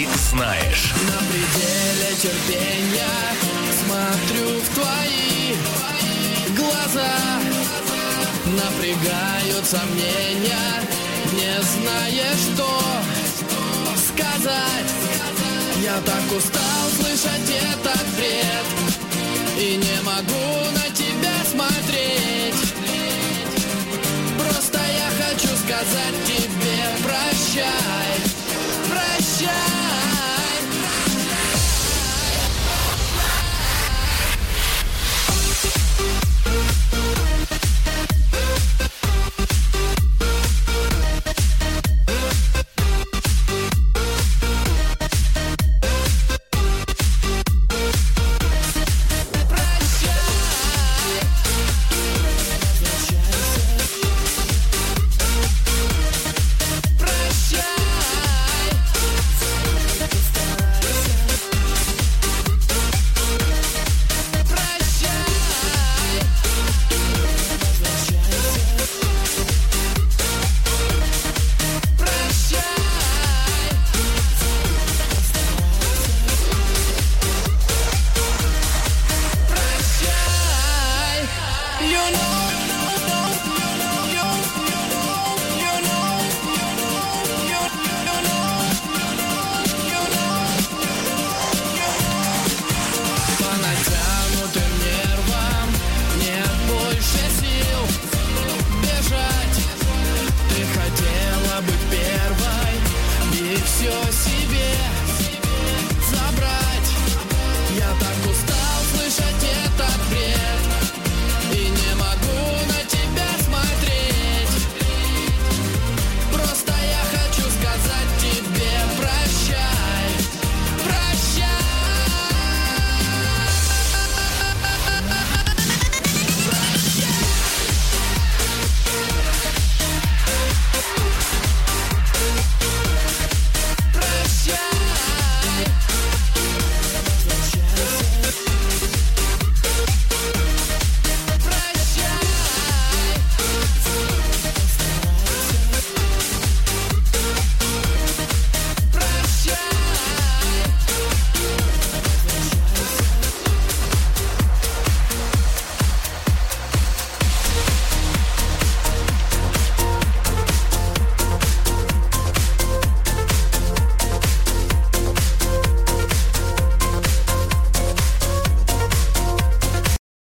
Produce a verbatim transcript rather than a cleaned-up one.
ты знаешь. На пределе терпения смотрю в твои глаза. Напрягают сомнения, не зная, что сказать. Я так устал слышать этот бред и не могу на тебя смотреть. Просто я хочу сказать